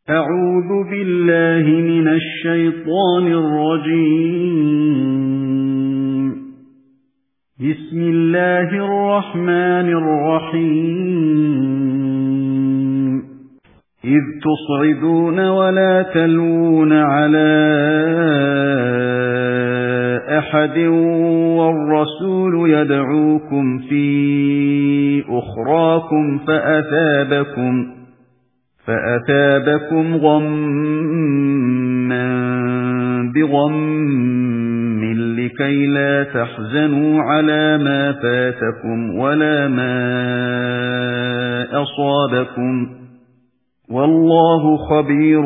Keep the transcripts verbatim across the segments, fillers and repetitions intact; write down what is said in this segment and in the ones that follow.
أعوذ بالله من الشيطان الرجيم. بسم الله الرحمن الرحيم. إذ تصعدون ولا تلوون على أحد والرسول يدعوكم في أخراكم فأثابكم فأثابكم غمّا بغمٍّ لكي لا تحزنوا على ما فاتكم ولا ما أصابكم والله خبير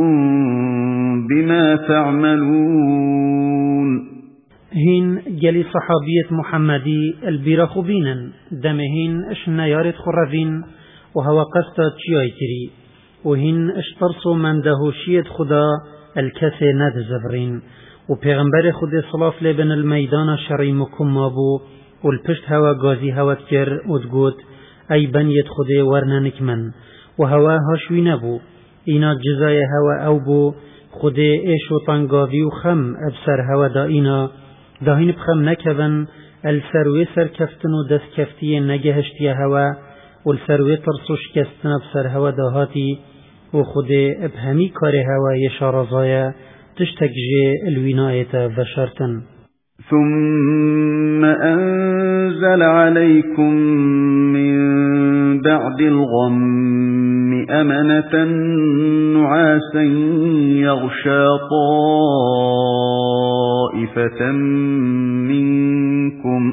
بما تعملون. هين جلي صحابية محمدي البيرخبين دمهين اشنا يارد خرفين وهو قصة تشيايتري وهن اشترسوا من دهوشية خدا الكثي ند زبرين وبيغمبر خدا صلاف لبن الميدان شرعي مكمابو والپشت هوا غازي هوا تكر ودقوت اي بنيت خدا ورننك من وهوا هاشوي نبو اينا جزاي هوا او بو خدا ايشو طنقاوي وخم ابسر هوا دا اينا داهين بخم نكبن السروي سر كفتن و دست كفتي نگهشتي هوا والسروي ترسوش كستنا بسر هوا داهاتي وخده ابهمي كاره هوا يشارزايا تشتكجي الوناية بشرتن. ثم أنزل عليكم من بعد الغم أمنة نعاسا يغشى طائفة منكم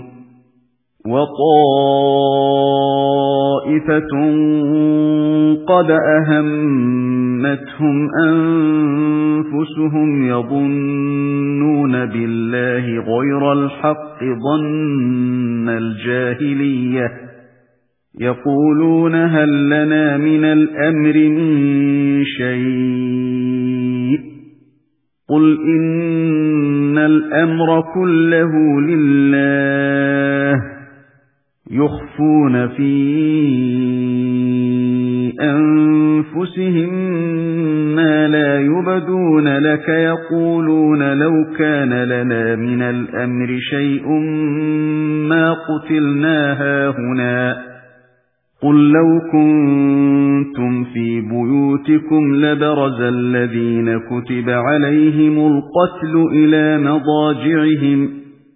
وطائفة قد أهمتهم أنفسهم يظنون بالله غير الحق ظن الجاهلية يقولون هل لنا من الأمر من شيء قل إن الأمر كله لله يخفون في أنفسهم ما لا يبدون لك يقولون لو كان لنا من الأمر شيء ما قتلنا هاهنا قل لو كنتم في بيوتكم لبرز الذين كتب عليهم القتل إلى مضاجعهم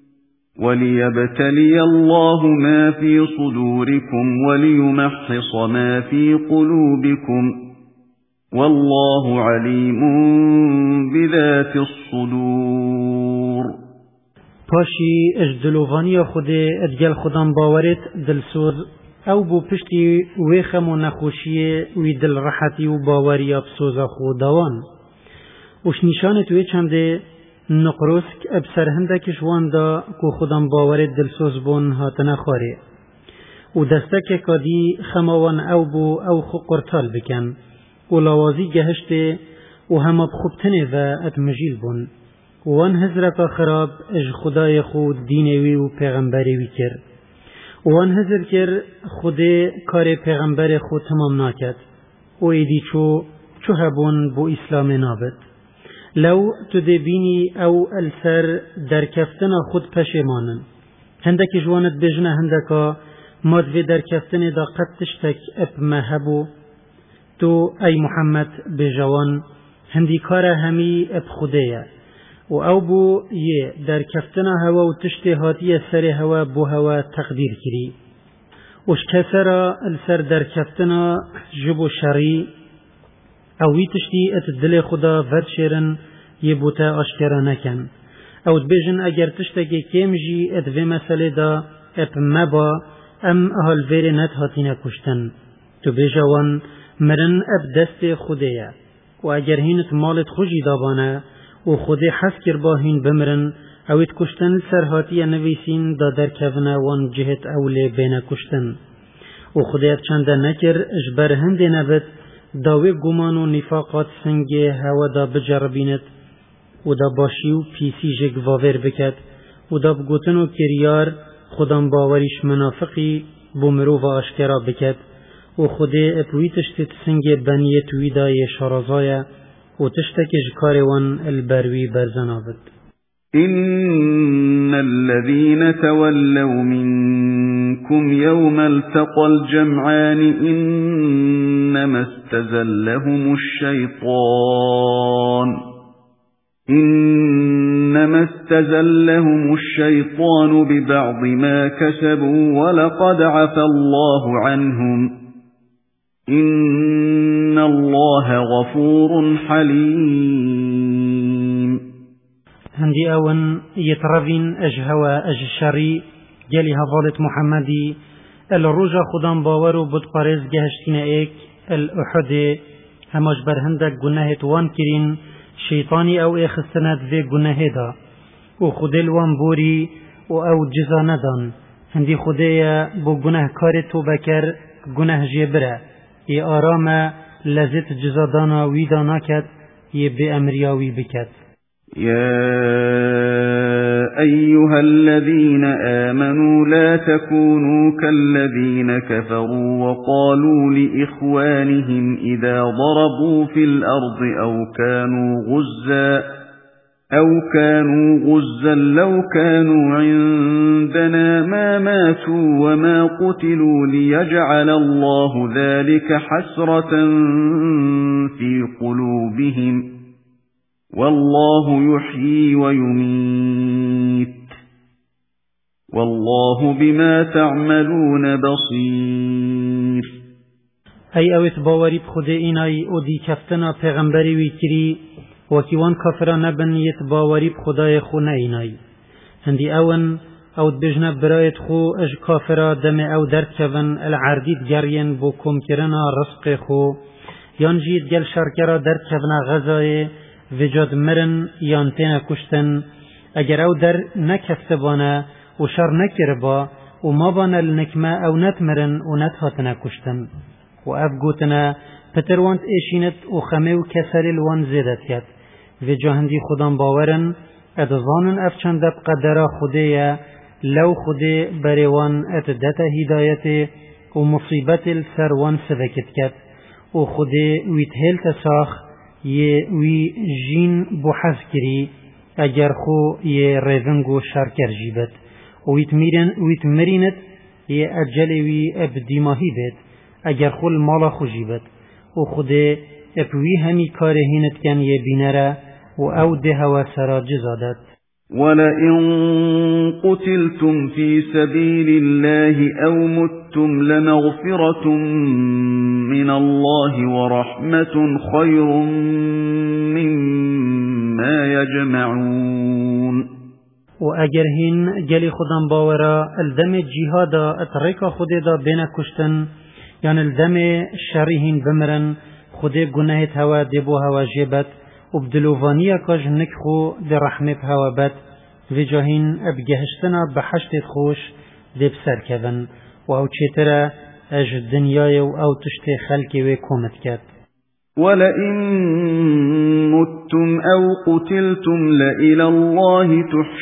وليبتلي الله ما في صدوركم وليمحص ما في قلوبكم والله عليم بذات الصدور. پاشی اجدلوانی خود ادگل خودم باورت دلسوز او بو پشتی ویخم و نخوشی وی دل راحتی و باوری ابسوز خودوان وش نشانت وی چمده نقرسک ابسر هندکش واندا کو خودم باورت دلسوز بون هاتنه خاره و دستک کادی خماوان او بو او خو قرطال بکن و لوازی گهشته و هم بخوبتنه و اتمجیل بون وان هزرت خراب اج خدای خود دینوی و پیغمبری وی کر وان هزر کر خود کار پیغمبر خود تمام ناکد و ایدی چو چو هبون بو اسلام نابد لو تدبینی او السر در کفتن خود پشیمانن هندک جوانت بجنه هندکا مادوی در کفتن دا قد تشتک اپ مهبو تو ای محمد بجوان هندی کار همی اپ خوده و او بو یه در کفتن هوا و تشتی هاتی سر هوا بو هوا تقدیر کری وش کسرا السر در کفتن جبو شری اوی تشتی ات دل خدا ورد شیرن یه بوتا اشکرا نکن او دبیجن اگر تشتگی کم جی ات وی مسئله دا اپ مبا ام اهل ویر نت هاتی نکشتن تو بیجوان مرن اب دست خوده و اگر هینت مالت خوشی دابانه و خوده حس کر با هین بمرن اوید کشتن سر هاتی نویسین دا در کونه وان جهت اولی بین کشتن و خوده چنده نکر اجبر هند نبت داوی گمان و نفاقات سنگه هوا دا بجربیند و دا باشی و پیسی جگ واور بکد و دا بگوتن و کریار خودم باوریش منافقی بومرو و آشکرا بکد و خودی اپوی تشتت سنگ بنیت ویدا شرازای و تشتک جکار وان البروی برزنابد. إن الذين تولوا منكم يوم التقى الجمعان إنما استزلهم الشيطان إنما استزلهم الشيطان ببعض ما كسبوا ولقد عفى الله عنهم إن الله غفور حليم. هندي أون يترفين أجهوا أج الشري جالي هفالة محمدي الرجا خدام باورو بدقارز جهشتين ايك الأحد هماش برهندك گناه توان كرين شيطاني او ايخ السند في گناه دا و خدل وان بوري و او جزا ندان هندي خدايا بو گناه كار توبكر گناه جبره ي آرام لذت جزا دانا ويدانا كت ي بأمرياوي بكت. يا أيها الذين آمنوا لا تكونوا كالذين كفروا وقالوا لإخوانهم إذا ضربوا في الأرض أو كانوا غزا أو كانوا غزا لو كانوا عندنا ما ماتوا وما قتلوا ليجعل الله ذلك حسرة في قلوبهم والله يحيي ويميت والله بما تعملون بصير. أي أوت باوري بخده إناي أودي كفتنا پیغمبري ويكري وكيوان كافران بن يتباوري بخداي خونه إناي هندي أون أو بجنا برايت خو اج كافرا دم أو درد كفن العرديد جرين بو كوم كرنا رزق خو ينجيد جل شركرا درد كفنا غزاي وجاد مرن یانتینا کشتن اگر او در نکفت بانه و شر نکربا و ما بانه لنکمه او نت مرن و نت هاتنا کشتن و اف گوتنا پتروانت ایشینت و خمه و کسری الوان زیدت کت و جاهندی خودان باورن ادزانن اف چند دب قدر خوده لو خوده بریوان اتدت هدایت و مصیبت السروان سبکت کت و خوده ویتهل تساخ يه وي جين بحث كري اگر خو يه ريفنگو شاركر جيبت ويتميرن ويتمرينت يه اجلوي ابديماهي بيت اگر خو المالا خو جيبت وخده ابوي همي كارهينت كان يه بينره و او دهوا سرا جزادت. ولئن قتلتم في سبيل الله أو متم لمغفرة من الله ورحمة خير مما يجمعون. وأجرهن جلي خدام باورا الدم الجهادا اتريكا خديدا بين كشتن يعني الدم شريهن بمرن خدي گناهت هوا دبو هوا جيبت وبدلوفانيا كاج نكخو دي رحمة هوا بات في جاهين ابجهشتنا بحشت خوش دي بسر كذن وهو چترا اج الدنيا او تشتي خلقي وكومت كات. ولئن متم أو قتلتم لإلى الله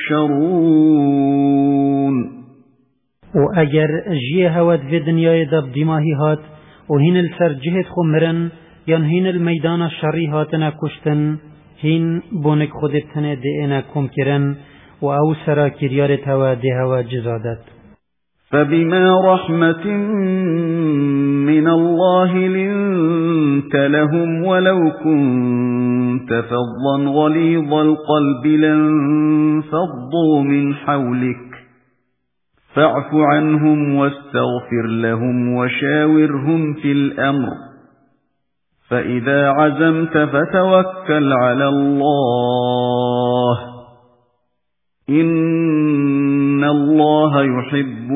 تحشرون. وأجر جيه هواد في دنيا دب دماهي هات وهين السر جهد خمرن ين هين الميدان الشري هاتنا كشتن هين بونك خودتنا دينا كم كرن و او سرا كريارت هوا دي هوا جزادت. فبما رحمة من الله لنت لهم ولو كنت فظا غليظ القلب لانفضوا من حولك فاعف عنهم واستغفر لهم وشاورهم في الأمر فإذا عزمت فتوكل على الله إن الله يحب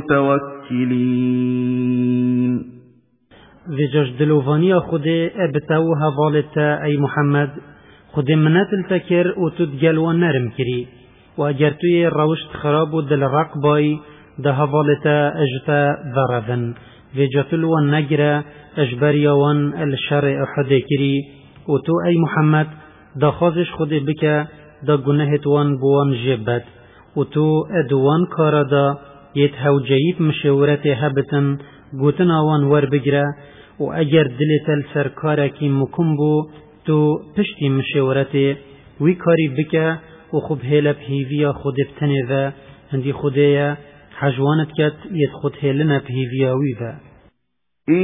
المتوكلين. ویجاش دلوفانیا خود ابتاو حوالتا ای محمد خود منت التکر و تدگل و نرم کری و اگر توی روشت خراب و دل رقبای ده حوالتا اجتا ضربن ویجاتل و نگره اجبریوان الشرع احده کری و تو ای محمد ده خازش خود بکه ده گناهت وان بوان جبت و تو ادوان کارا ده یت هوجیب مشورت هبتن گوتن آوان ور بگره و اگر دلت السرکارکی مکم بو تو پشتی مشورت وی کاری بکه و خوب هیل بهیویا خود بتنه و هندی خودیا حجوانت کت ید خود هیلنا بهیویا وی و إن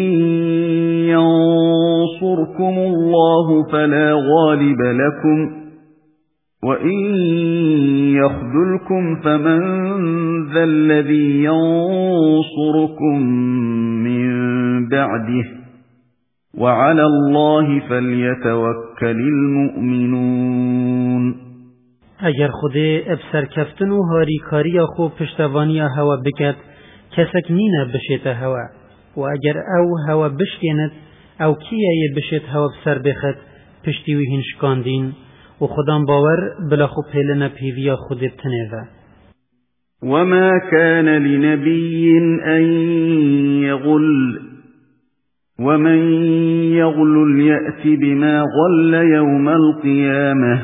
ينصركم الله فلا غالب لكم وإن يخذلكم فمن ذا الذي ينصركم من بعده وعلى الله فليتوكل المؤمنون. اگر خود ابسر کفتن و هاری کاری خو پشتوانی هوا بکد کسک نینه بشیت هوا و اگر او هوا بشکند او کیه بشیت هوا بسر بخد پشتی وی هنشکاندین و خودم باور بلا خو پیلن پیویا خود بتنه. وما كان لنبي أن يغل ومن يغل يأت بما غل يوم القيامة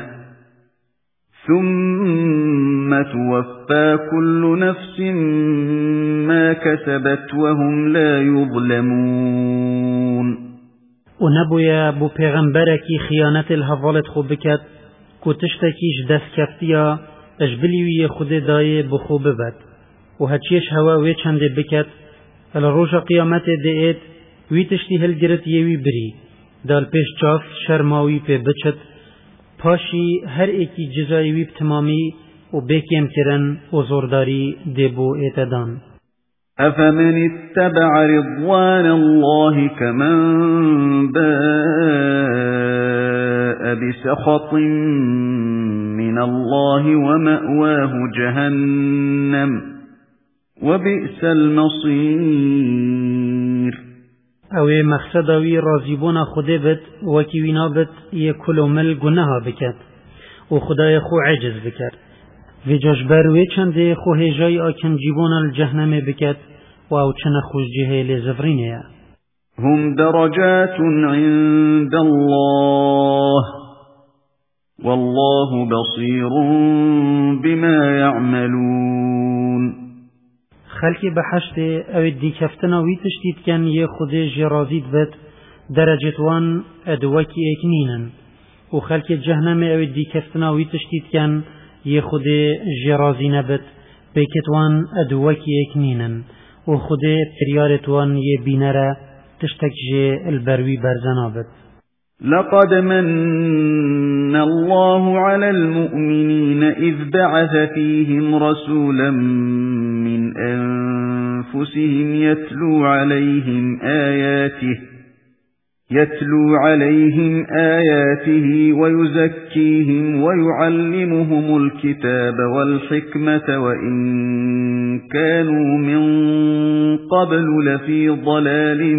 ثم توفى كل نفس ما كسبت وهم لا يظلمون. ونبويا بو پیغمبرکی خیانت الحوالت خو بکد کو تشتکیش دست کفتیا اجبلیوی خود دای بخو ببد و هچیش هوا وی چنده بکد الروش قیامت دیت وی تشتی هل گرت یوی بری دال پیش چاف شرماوی پی بچد پاشی هر ایکی جزایی وی بتمامی و بیکیم کرن و زورداری دیبو ایتدان. أفمن اتبع رضوان الله كمن باء بسخط من الله ومأواه جهنم وبئس المصير. اوه مقصدوی رازیبون خوده بد وکی وینا بد یک کلومل گناه بکد و خدای خو عجز بکد و جشبر وی چنده خو هجای آکن جیبون الجهنم بکد و او چنه خوش جهیل زفرینه. هم درجات عند الله والله بصير بما يعملون. خلقی بحشت او دی کفتنا وی تشتید کن یه خود جرازید بد درجتوان ادوکی اکنینن و خلق جهنم او دی کفتنا وی تشتید کن یه خود جرازی نبد بیکتوان ادوکی اکنینن و خود پریارتوان یه بینره تشتک جه البروی برزنابد. لقد من الله على المؤمنين إذ بعث فيهم رسولا من أنفسهم يتلو عليهم آياته يتلو عليهم آياته ويزكيهم ويعلمهم الكتاب والحكمة وإن كانوا من قبل لفي ضلال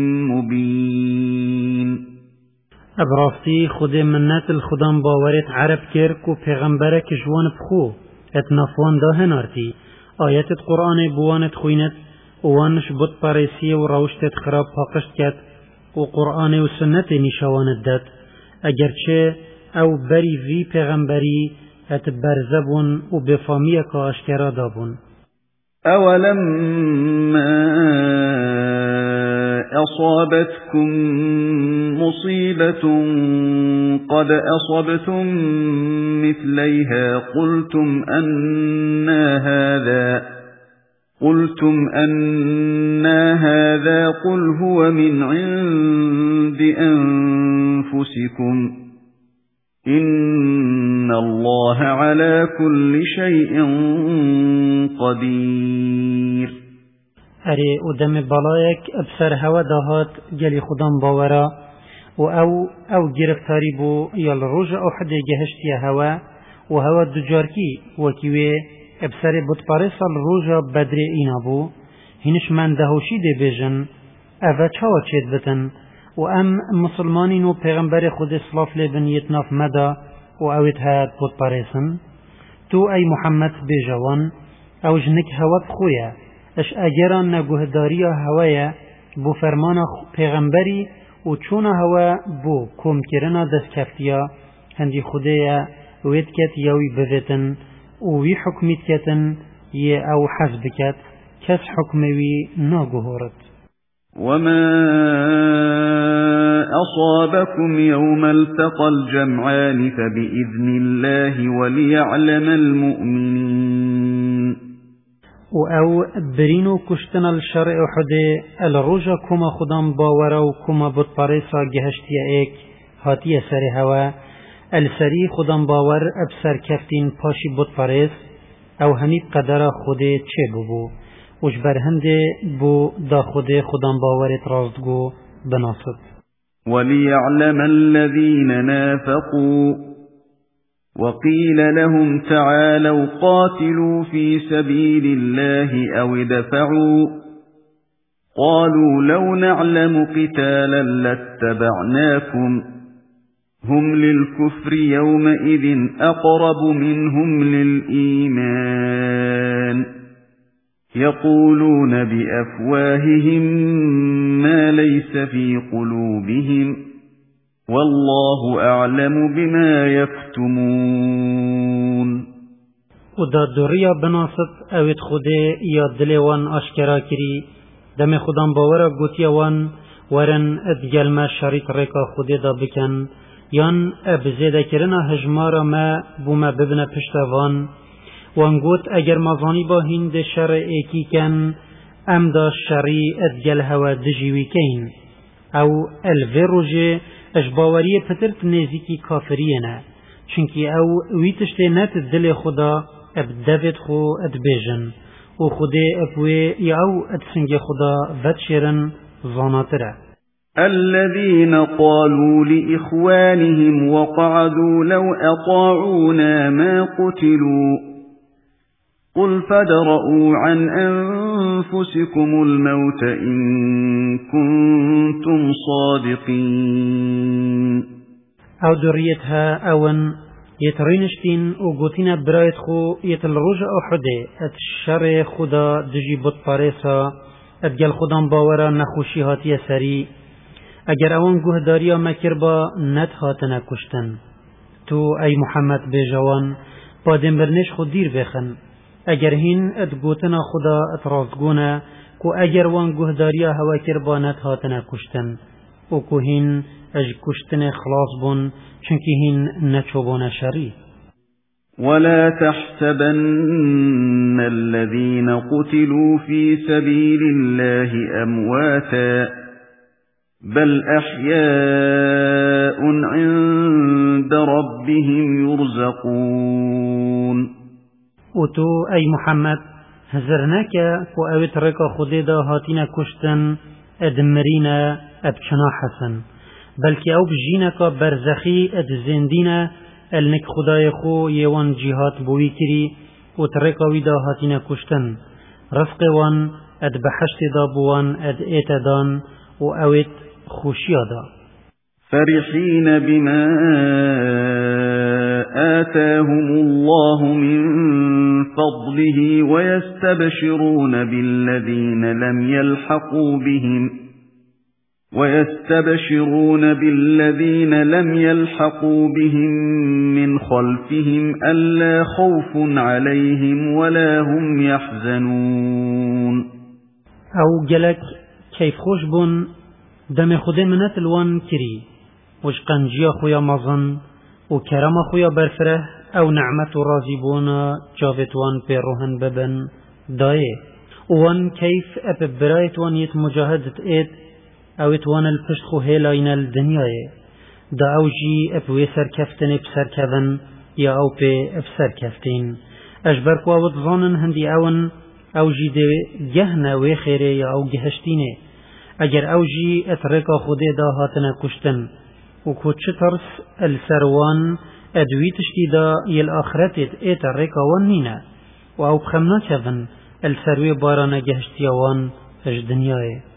مبين. ابرافتی خود منت الخدام باورت عرب کرد و پیغمبرک جوان بخو اتنافوان داهن آرتی آیت قرآن بوانت خوینت وانش بود پاریسی و روشتت خراب پاقشت کد و قرآن و سنت نشوانت داد اگرچه او بری وی پیغمبری ات برزبون و بفامیه که اشکرا دابون. أولما أصابتكم مصيبة قد أصبتم مثليها قلتم أنى هذا قلتم أنى هذا قل هو من عند أنفسكم إن الله على كل شيء قدير. اره او دم بلایک ابسر هوا دهات گلی خودم باورا و او او گرفتاری بو یال روژ احد گهشتی هوا و هوا دجارکی وکیوه ابسر بودپارسال روژا بدر اینا بو هینش من دهوشی دی بیجن اوه چاوا چید بتن و ام مسلمانین و پیغمبر خود اسلاف لیبن یتناف مدا و اوید هاد بودپارسن تو ای محمد بیجوان او جنک هوا بخویا اش اگران نگوهداری هوایه بو فرمان پیغمبری و چون هوا بو کم کرنا دست کفتیا هندی خوده وید کت یاوی بویتن و وی حکمیت کتن یه او حزب کت کس حکموی ناگوهورد. وما أصابكم يوم التقى الجمعان فبإذن الله وليعلم المؤمنين. او برینو کشتن الشرع حده الروجا کما خودم باورا و کما بود پارسا گهشتی ایک هاتی سر هوا السری خودم باور ابسر کفتین پاشی بود پارس او همی قدر خوده چه ببو وش برهنده بو دا خوده خودم باورت رازدگو بناصد. وليعلم الذين نافقوا وقيل لهم تعالوا قاتلوا في سبيل الله أو ادفعوا قالوا لو نعلم قتالا لاتبعناكم هم للكفر يومئذ أقرب منهم للإيمان يقولون بأفواههم ما ليس في قلوبهم والله أعلم بما يكتمون. و دا دوریا بناست اوید خوده یا دلوان اشکرا کری دم خودم باورا گوتیا وان ورن ادگل ما شریط ریکا خوده دا بکن یان ابزیده کرنا هجمارا ما بوما ببنه پشتوان وان گوت اگر مزانی با هند شر ایکی کن ام دا شری ادگل هوا دجیوی کین او الوی روژه اجباوری پترت نزیکی کافریه نه چونکی او ویتشتی نت دل خدا اب دوید خو ادبیجن و خوده اپوی یا او ادسنگ خدا ود شیرن زاناتره. الذين قالوا لإخوانهم وقعدوا لو أطاعونا ما قتلوا قل فادرءوا عن أنفسكم الموت إن كنتم صادقين. او دريتها اون يترينشتين و قوتين برايت خو يتلرجع احده ات الشر خدا دجي بط پاريسا ات گل خدام باورا نخوشي هاتي سري اگر اون گهداريا مكر با ند هاتنا کشتن تو اي محمد بجوان با دنبرنش خود دير بخن اگر هین ات گوتنا خدا ات رازگونه کو اگر وان گهداريا هوا کر با ند هاتنا کشتن و کو هین اج کشتن خلاص بون چونکی هین نچوبون شری. ولا تحسبن الذين قتلوا في سبيل الله أمواتا بل أحياء عند ربهم يرزقون. و تو ای محمد هزرناک کو اویت رکا خودی دا هاتینا کشتن ادمرینا ابچنا حسن بلکه او بجینکا برزخی اد زندینا النک خدای خو یوان جهات بوی کری و ترکاوی دا هاتینا کشتن رفق وان اد بحشت دا بوان اد ایت دان و اویت خوشیا دا. فرحين بما آتاهم الله من فضله ويستبشرون بالذين لم يلحقوا بهم ويستبشرون بالذين لم يلحقوا بهم من خلفهم ألا خوف عليهم ولا هم يحزنون. او جلك كيف خوش بون دم خود منت الوان كري وش قنجيا خويا مظن و كرم خويا برفره او نعمت راضي بونا جاوتوان بيروهن ببن دايه وان كيف اب برايت وان يت مجاهدت ايد او اتوان الپشت خو هیلاین الدنیای دا او جی اب ویسر کفتن بسر کذن یا او پی افسر کفتین اجبر کو او ظانن هندی اون او جی ده گهنه وی خیره یا او گهشتینه اگر او جی اترکا خوده دا هاتنا کشتن و کچ ترس السروان ادوی تشتی دا یل آخرتت ایت رکا وان نینه و او بخمنا کذن السروی باران گهشتیوان اج دنیای